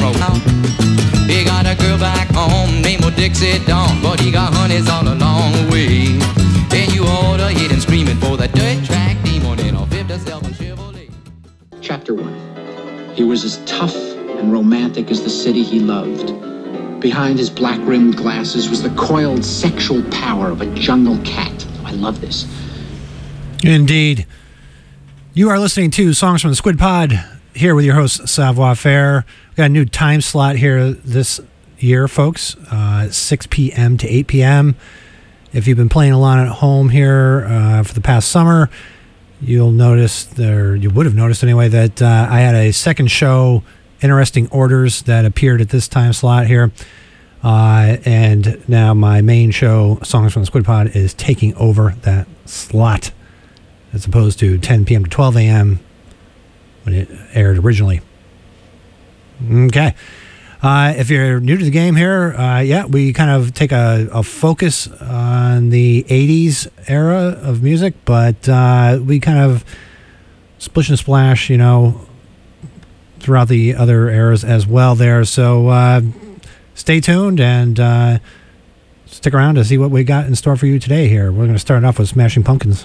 coat. He got a girl back home named Dixie Dawn, but he got honeys all along the way. And you oughta hit him screaming for that dirt track demon in a 57 Chevrolet. Chapter 1. He was as tough and romantic as the city he loved. Behind his black-rimmed glasses was the coiled sexual power of a jungle cat. I love this. Indeed. You are listening to Songs from the Squid Pod, here with your host, Savoir Faire. We've got a new time slot here this year, folks, 6 p.m. to 8 p.m. If you've been playing along at home here for the past summer, you'll notice, or you would have noticed anyway, that I had a second show, Interesting Orders, that appeared at this time slot here. And now my main show, Songs from the Squid Pod, is taking over that slot, as opposed to 10 p.m. to 12 a.m. when it aired originally. Okay. If you're new to the game here, we kind of take a focus on the 80s era of music, but we kind of splish and splash, throughout the other eras as well there. So stay tuned and stick around to see what we got in store for you today here. We're going to start off with Smashing Pumpkins.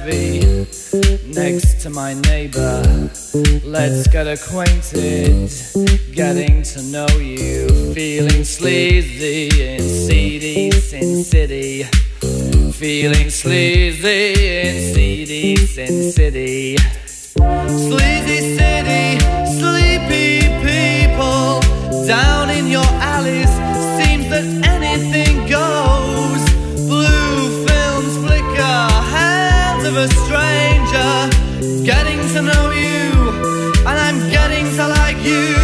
heavy next to my neighbor. Let's get acquainted, getting to know you. Feeling sleazy in seedy Sin City. Feeling sleazy in seedy Sin City. Sleazy city, sleepy people down in your alleys. Seems that anything goes. Blue films flicker, hands of a stranger. Getting to know you, and I'm getting to like you.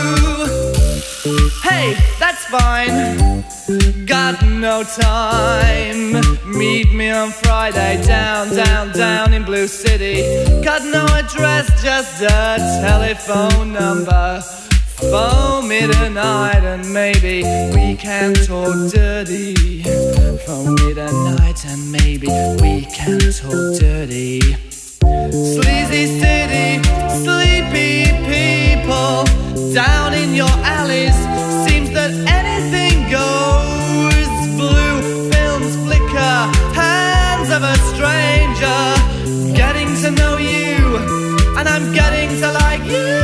Hey, that's fine. Got no time. Meet me on Friday down in Blue City. Got no address, just a telephone number. Phone me tonight and maybe we can talk dirty. Phone me tonight and maybe we can talk dirty. Sleazy city, sleepy people down in your alleys. Seems that anything goes. Blue films flicker, hands of a stranger. Getting to know you, and I'm getting to like you.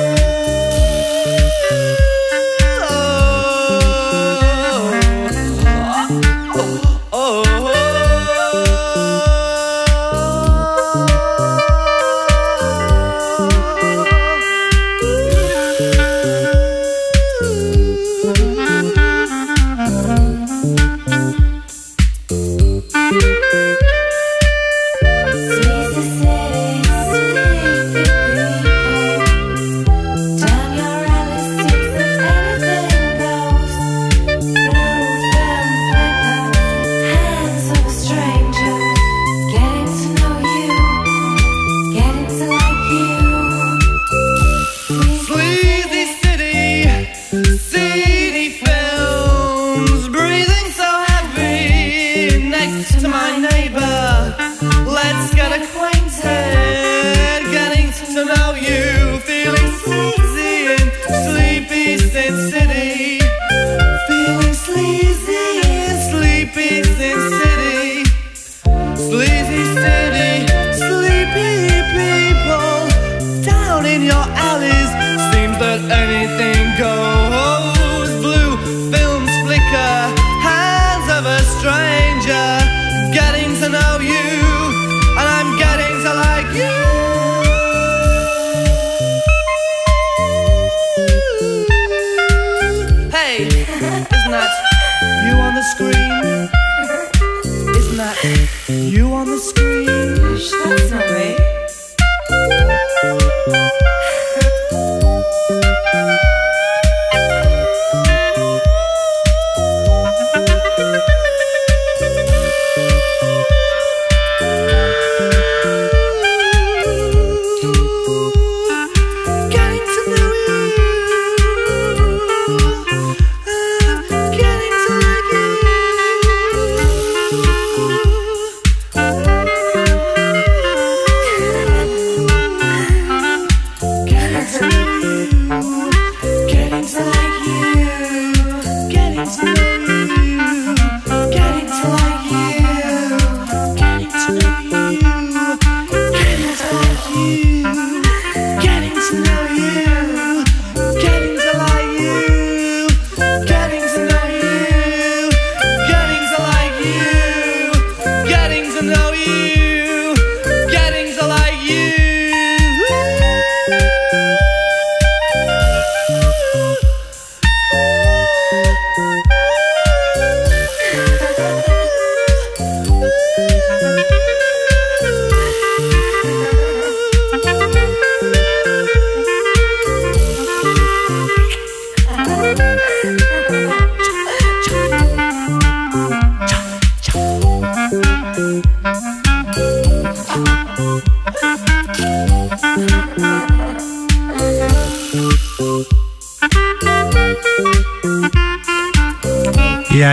Yeah,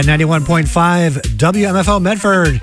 91.5 WMFO Medford.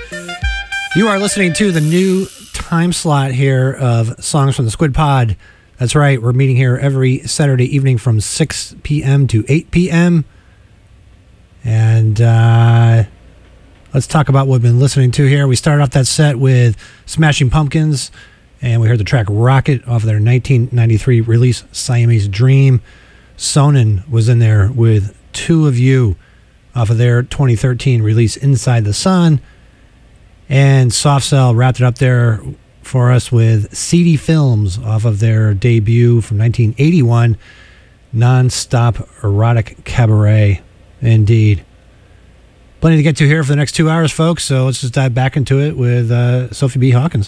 You are listening to the new time slot here of Songs from the Squid Pod. That's right, we're meeting here every Saturday evening from 6 p.m. to 8 p.m. And let's talk about what we've been listening to here. We started off that set with Smashing Pumpkins, and we heard the track Rocket off of their 1993 release, Siamese Dream. Sonnen was in there with Two of You off of their 2013 release, Inside the Sun. And Soft Cell wrapped it up there for us with CD Films off of their debut from 1981, Non-Stop Erotic Cabaret. Indeed. Plenty to get to here for the next 2 hours, folks, so let's just dive back into it with Sophie B. Hawkins.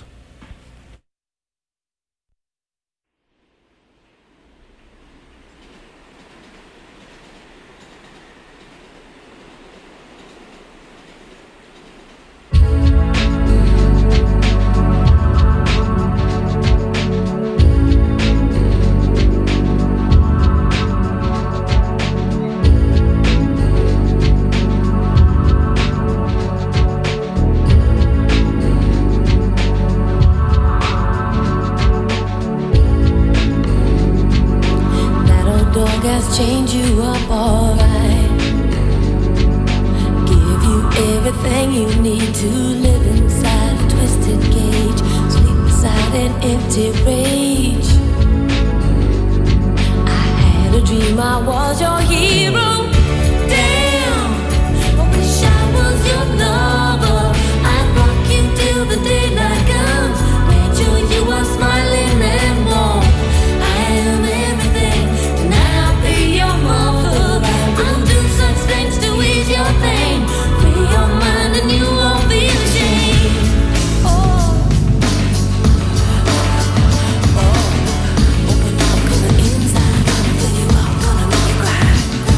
Change you up alright. Give you everything you need to live inside a twisted cage. Sleep beside an empty rage. I had a dream I was your hero. Damn, I wish I was your lover. I'd rock you till the daylight comes. Made sure you are smiling and warm. I am everything. I'll do such things to ease your pain. Free your mind and you won't feel ashamed. Open up, coming inside. Gonna fill you up, gonna make you cry.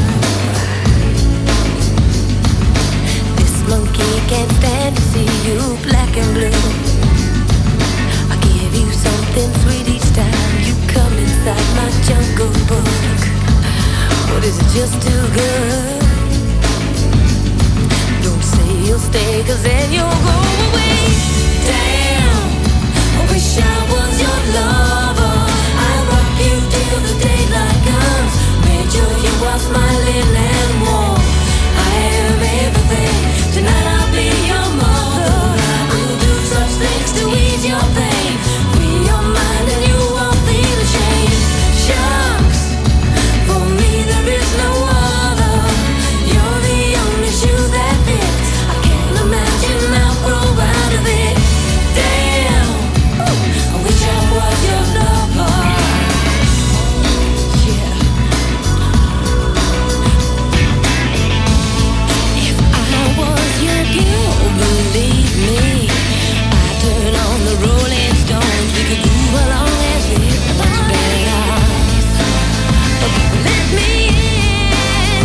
This monkey can't stand to see you black and blue. I give you something sweet each time you come inside my jungle book. But is it just too good? Don't say you'll stay, cause then you'll go away. Damn, I wish I was your lover. I'd rock you till the daylight comes. Made sure you are smiling and warm. I am everything. Tonight I'll be your mother. I'll do such things to ease your pain. Free your mind and you won't feel ashamed. Shucks, for me there is no other. You're the only shoe that fits. I can't imagine I'll grow out of it. Damn, I wish I was your lover. Yeah. If I was your girl, believe me, I'd turn on the Rolling Stones. We could move along as if much better. Let me in.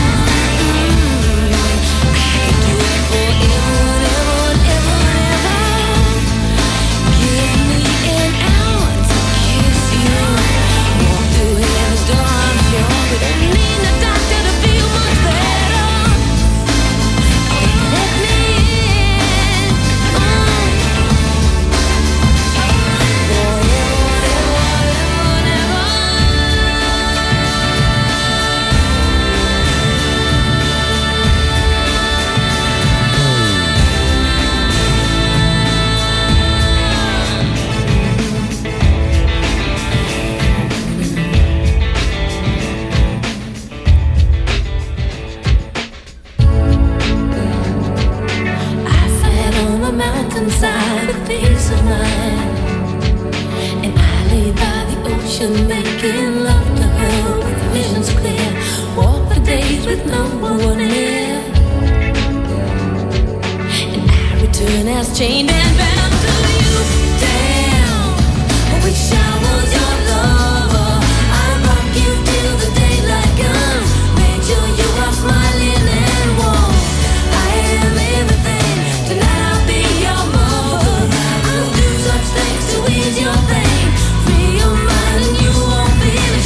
I can do it forever, ever, ever. Give me an hour to kiss you. Walk through heaven's door, I'm sure. We don't need a doctor to feel much better. Let me in. Forever, ever, ever. I sat on a mountainside with peace of mind, and I lay by the ocean making love to her with visions clear. Walk the days with no one near, and I return as chained and bound to you. Damn, I wish I was your lover. I'd rock you till the daylight comes. Make sure you are smiling and warm. I am everything. Tonight I'll be your mother. I'll do such things to ease your pain. Free your mind and you won't feel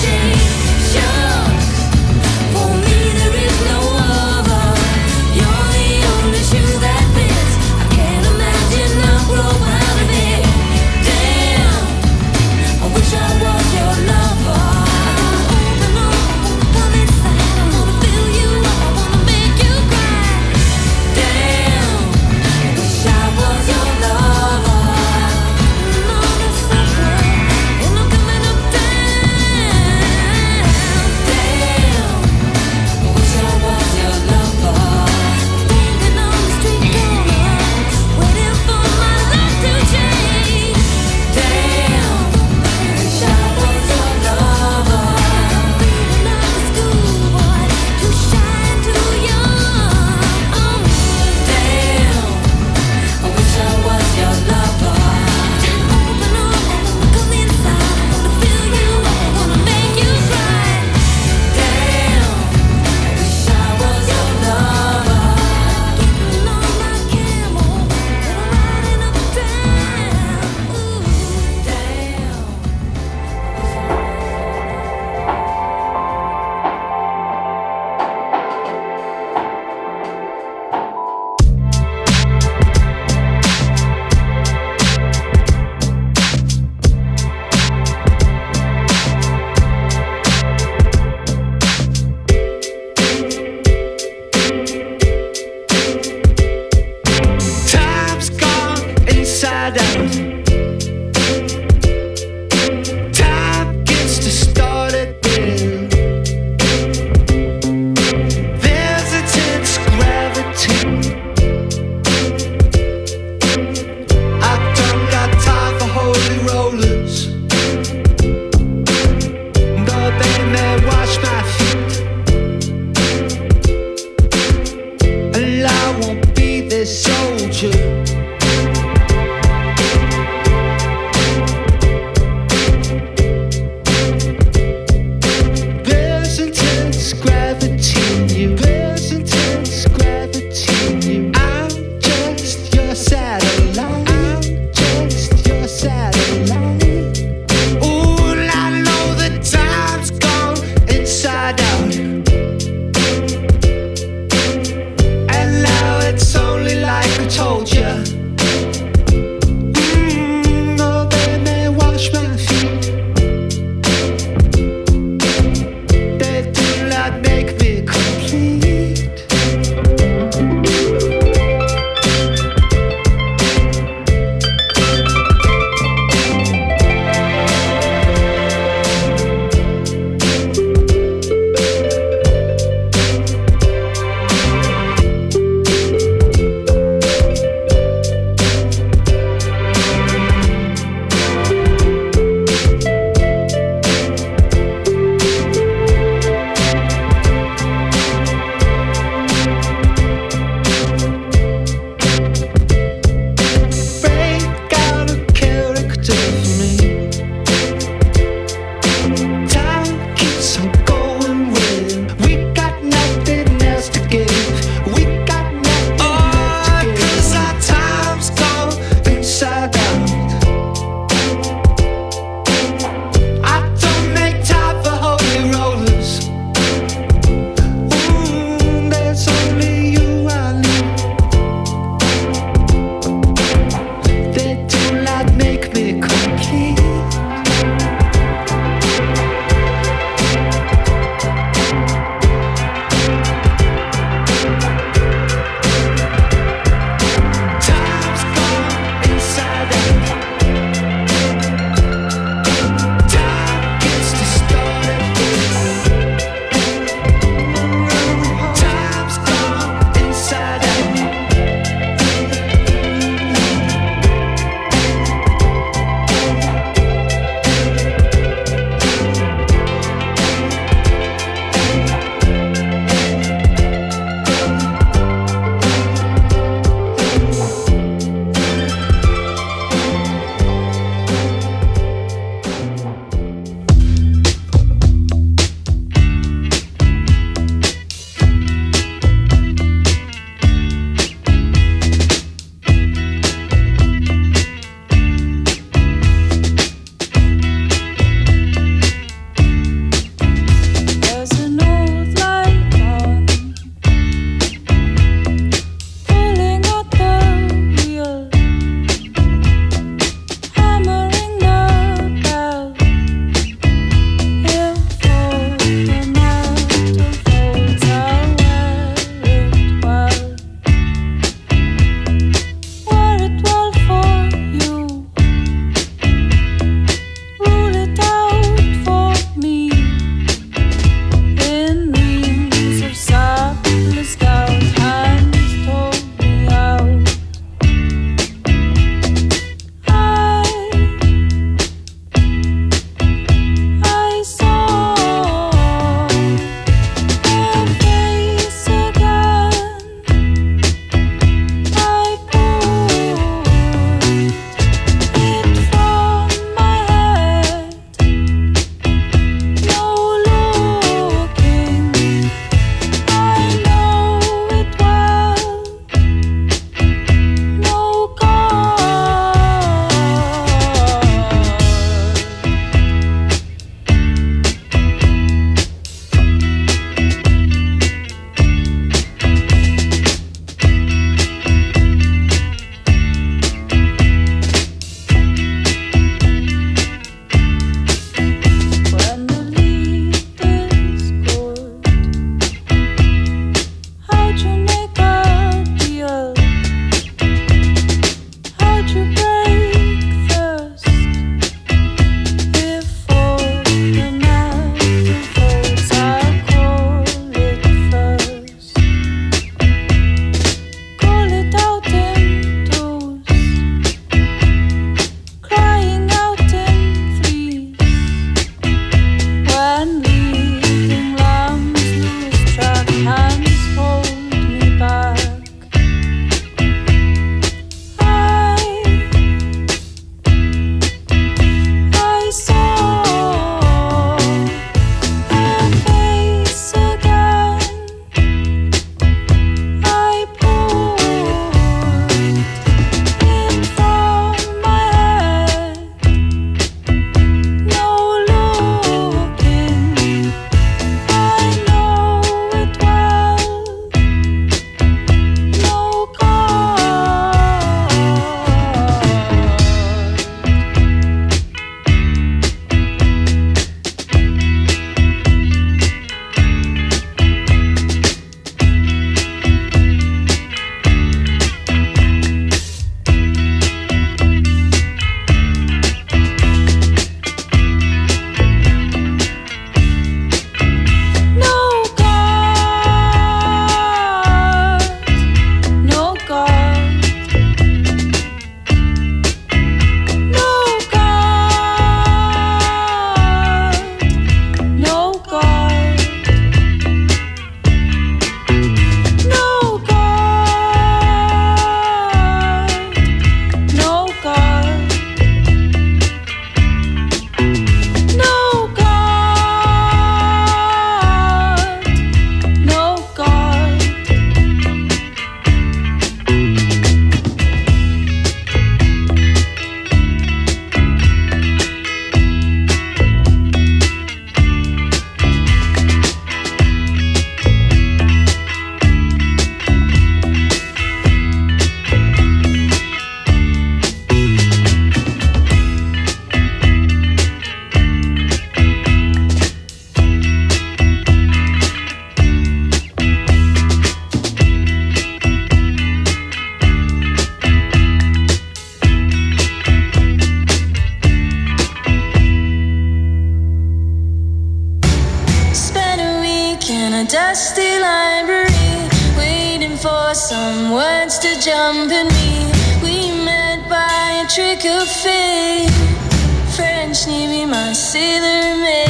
library, waiting for some words to jump in me. We met by a trick of fate. French Navy, my sailor maid.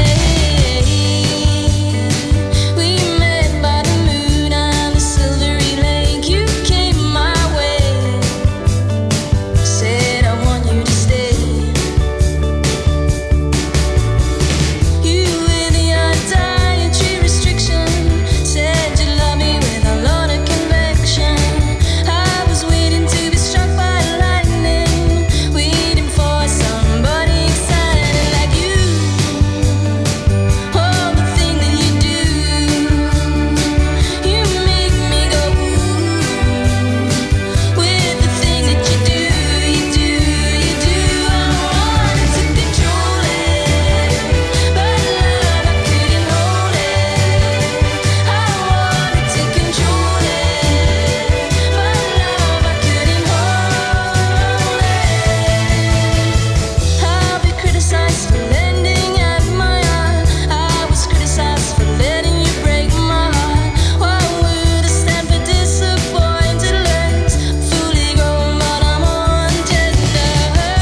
We met by the moon and the silvery lake. You came my way, said I want you to stay. You with your dietary restriction said you love me with a lot of conviction. I was waiting to be struck by lightning, waiting for somebody excited like you. Oh, the thing that you do, you make me go ooh. With the thing that you do, you do, you do. I wanted to control it, but love, I couldn't hold it. I wanted to control it, but love, I couldn't hold it. I'll be criticized for lending at my heart. I was criticized for letting you break my heart. Why would I stand for disappointed legs? Fully grown, but I'm on tender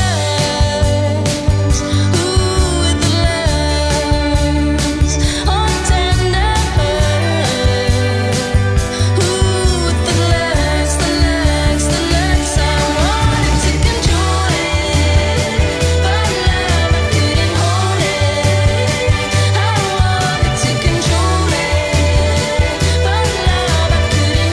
hooks. Ooh, with the legs on tender hooks. Ooh, with the legs, the legs, the legs. I wanted to control it, but love, I couldn't hold it. I wanted to control it, but love, I couldn't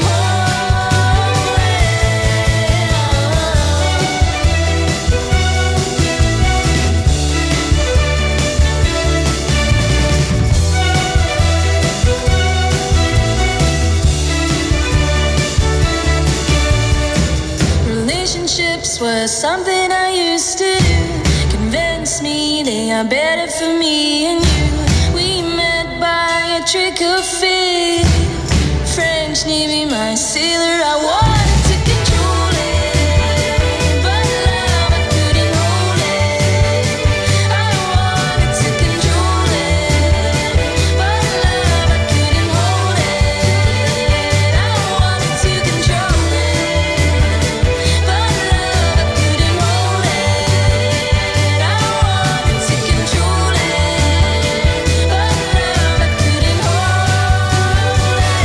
Relationships were something I used to do. Convince me they are better for me and you. We met by a trick of fate. French Navy, my sailor. I wanted to control it, but love, I couldn't hold it. I wanted to control it, but love, I couldn't hold it. I wanted to control it, but love, I couldn't hold it. I wanted to control it, but love, I couldn't hold it.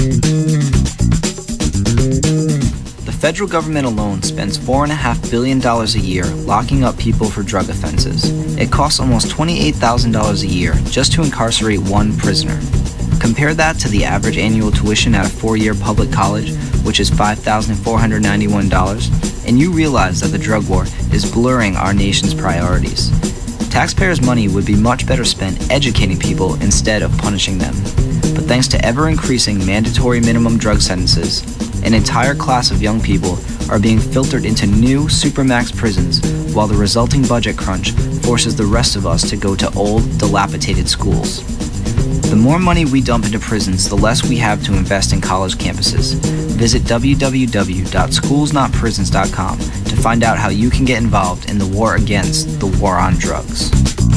The federal government alone spends $4.5 billion a year locking up people for drug offenses. It costs almost $28,000 a year just to incarcerate one prisoner. Compare that to the average annual tuition at a 4-year public college, which is $5,491, and you realize that the drug war is blurring our nation's priorities. Taxpayers' money would be much better spent educating people instead of punishing them. But thanks to ever-increasing mandatory minimum drug sentences, an entire class of young people are being filtered into new supermax prisons, while the resulting budget crunch forces the rest of us to go to old, dilapidated schools. The more money we dump into prisons, the less we have to invest in college campuses. Visit www.schoolsnotprisons.com to find out how you can get involved in the war against the war on drugs.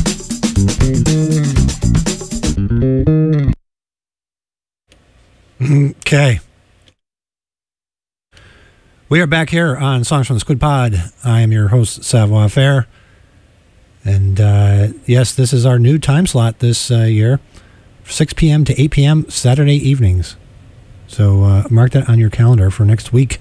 Okay. We are back here on Songs from the Squid Pod. I am your host, Savoir Faire. And yes, this is our new time slot this year. 6 p.m. to 8 p.m. Saturday evenings. So mark that on your calendar for next week.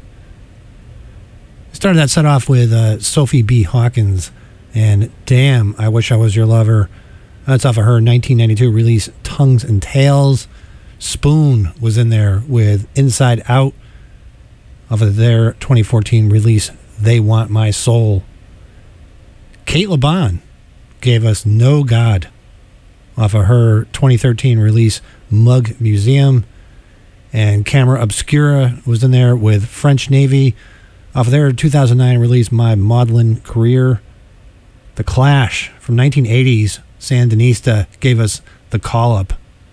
Started that set off with Sophie B. Hawkins and Damn, I Wish I Was Your Lover. That's off of her 1992 release, Tongues and Tails. Spoon was in there with Inside Out off of their 2014 release, They Want My Soul. Kate LeBon gave us No God off of her 2013 release, Mug Museum. And Camera Obscura was in there with French Navy off of their 2009 release, My Maudlin Career. The Clash from 1980s, Sandinista, gave us The Call Up.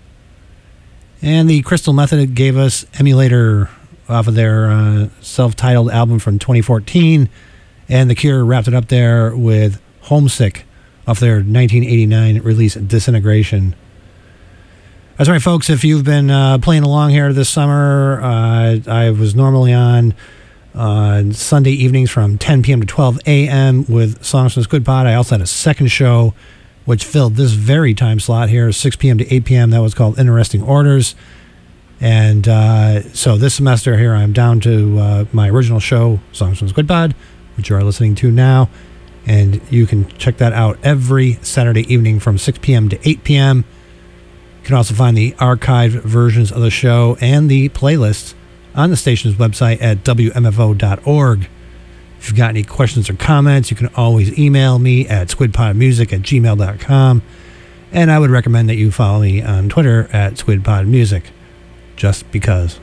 And the Crystal Method gave us Emulator off of their self-titled album from 2014. And The Cure wrapped it up there with Homesick off their 1989 release, Disintegration. That's right, folks. If you've been playing along here this summer, I was normally on Sunday evenings from 10 p.m. to 12 a.m. with Songs from the Squid Pod. I also had a second show which filled this very time slot here, 6 p.m. to 8 p.m. That was called Interesting Orders. And so this semester here, I'm down to my original show, Songs from the Squid Pod, which you are listening to now. And you can check that out every Saturday evening from 6 p.m. to 8 p.m. You can also find the archived versions of the show and the playlists on the station's website at wmfo.org. If you've got any questions or comments, you can always email me at squidpodmusic@gmail.com. And I would recommend that you follow me on Twitter at squidpodmusic, just because.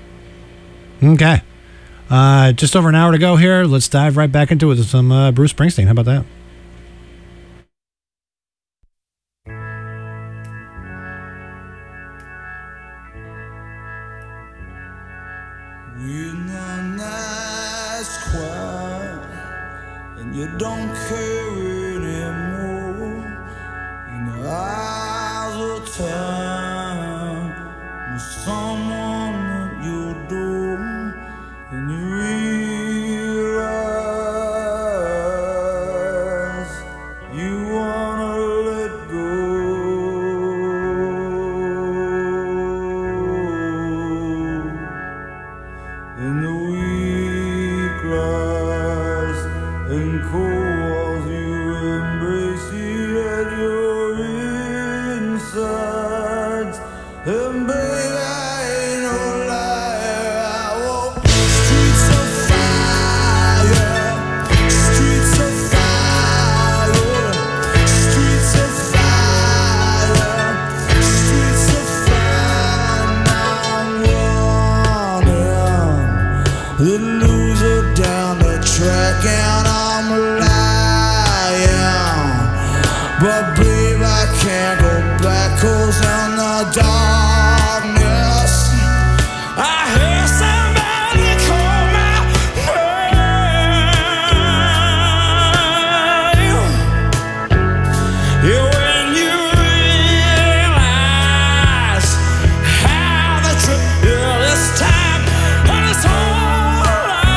Okay. Just over an hour to go here. Let's dive right back into it with some Bruce Springsteen. How about that? When the night's quiet and you don't care anymore, and your eyes will turn with someone at your door, and you realize you wanna let go. And the weak rise and calls you embrace you at your insides. And baby, I ain't no liar. I walk streets of fire, streets of fire, streets of fire, streets of fire. Now I'm running the loser down the track, and I'm lying. But babe, I can't go back, 'cause in the darkness I hear somebody call my name. Yeah, when you realize how the truth is this time, and it's all I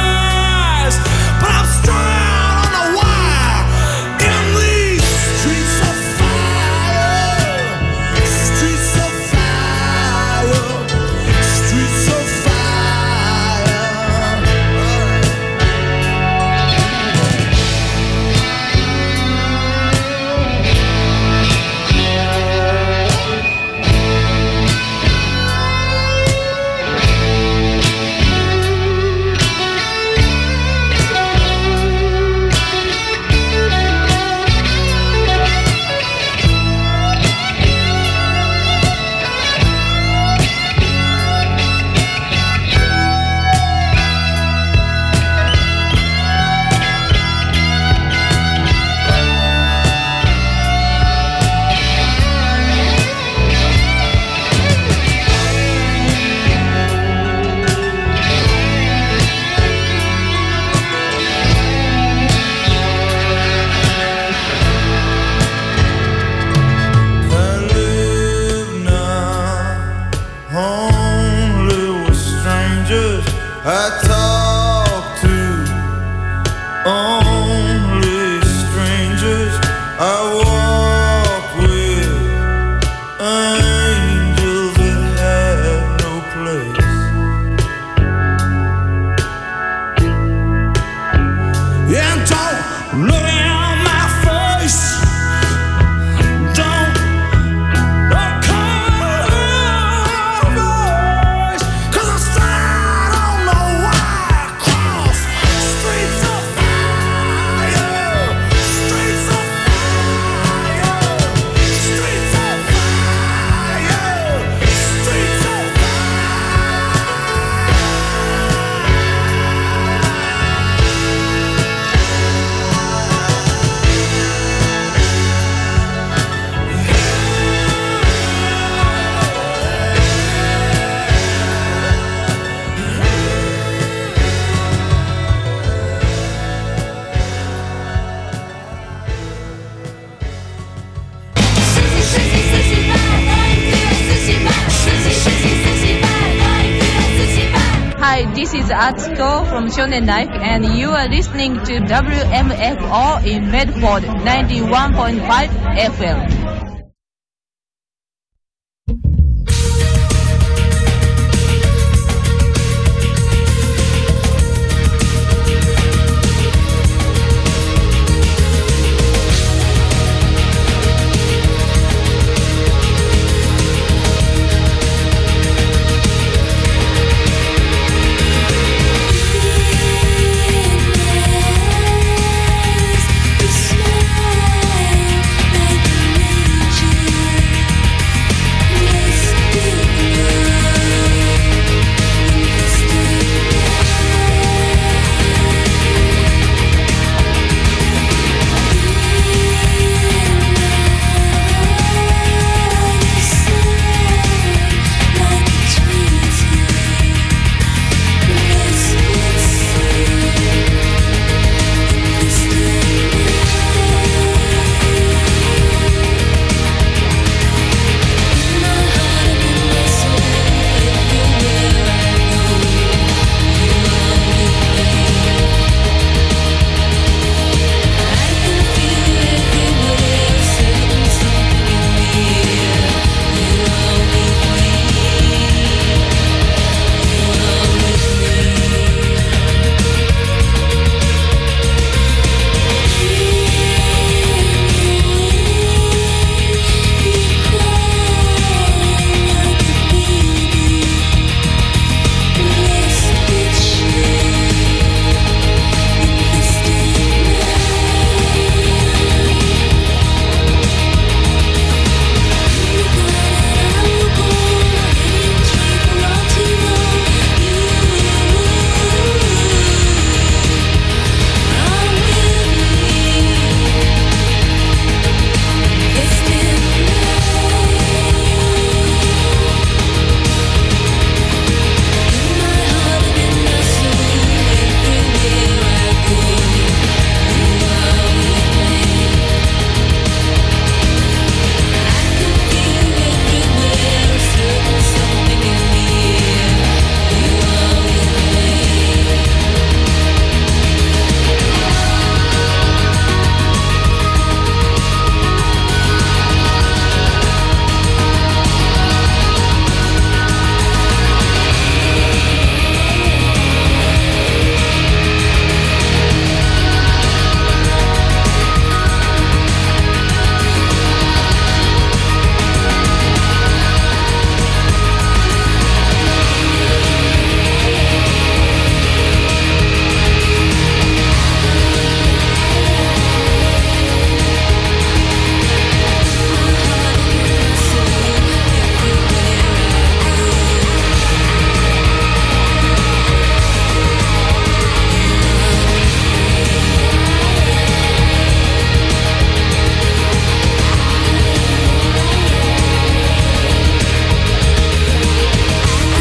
I talk to only strangers. I walk with angels that have no place. And don't look at my face. Don't call my voice. 'Cause I still don't know why I cross streets of fire. Streets of fire. Streets of fire. Streets of Hi, this is Atsuko from Shonen Life, and you are listening to WMFO in Medford 91.5 FM.